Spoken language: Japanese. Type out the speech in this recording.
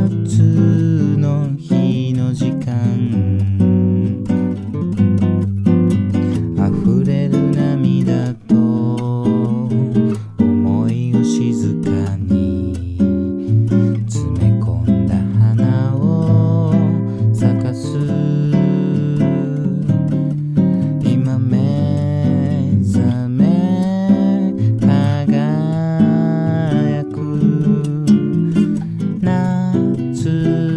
の日の時間、溢れる涙と思いを静かに詰め込んだ花を咲かす。今目覚め輝く夏